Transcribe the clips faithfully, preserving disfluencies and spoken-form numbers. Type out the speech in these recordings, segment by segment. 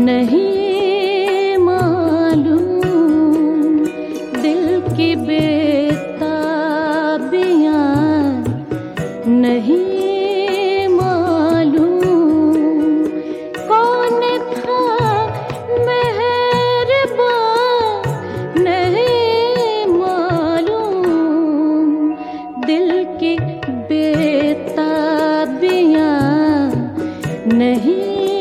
नहीं मालूम दिल की बेताबियां, नहीं मालूम कौन था मेहरबान, नहीं मालूम दिल की बेताबियां, नहीं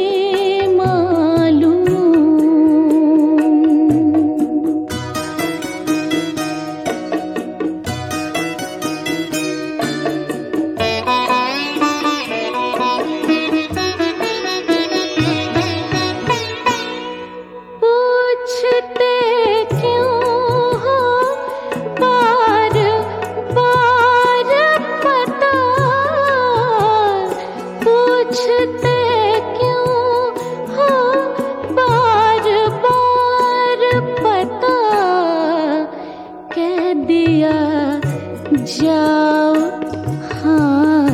जाओ, हाँ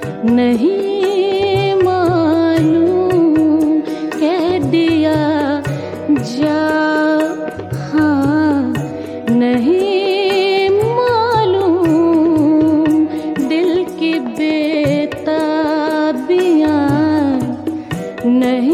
नहीं मालूम कह दिया जाओ, हाँ नहीं मालूम दिल की बेताबियां, नहीं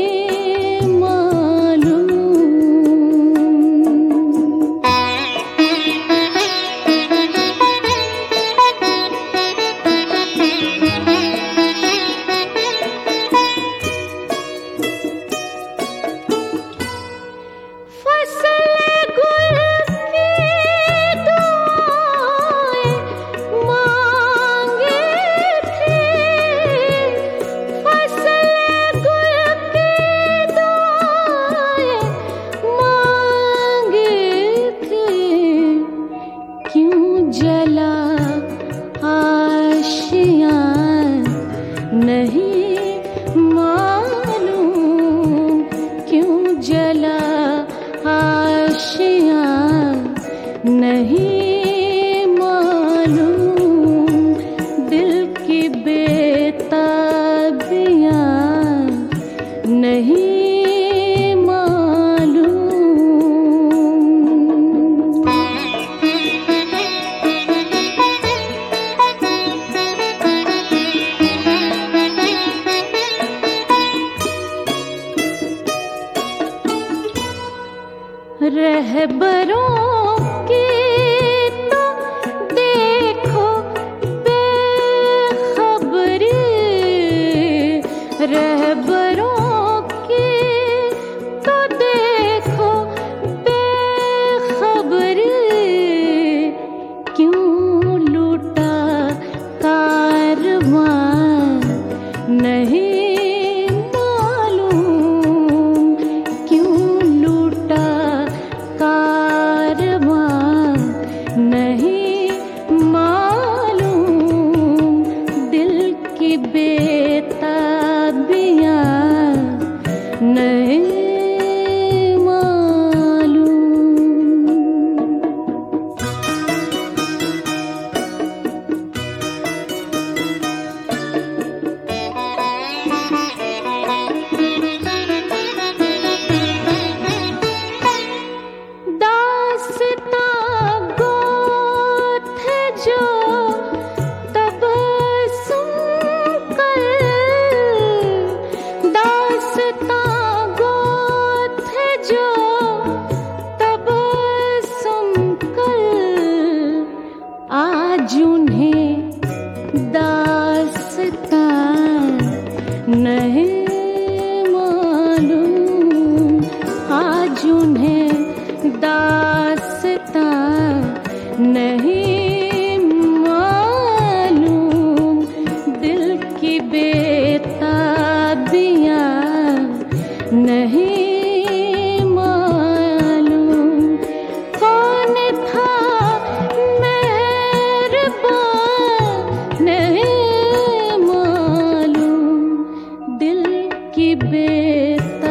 जला आशियाँ, नहीं मालूम क्यों जला आशियाँ, नहीं मालूम दिल की बेताबियाँ, नहीं रहबरों की तो देखो बेखबरी, रहबरों की तो देखो बेखबरी, क्यों लूटा कारवां, नहीं बेताबियां, नहीं मालूम। दास्तां गोथ जो उन्हें दास्तां नहीं मालूम, आज उन्हें दास्तां नहीं मालूम दिल की बेताबियां, नहीं की बेता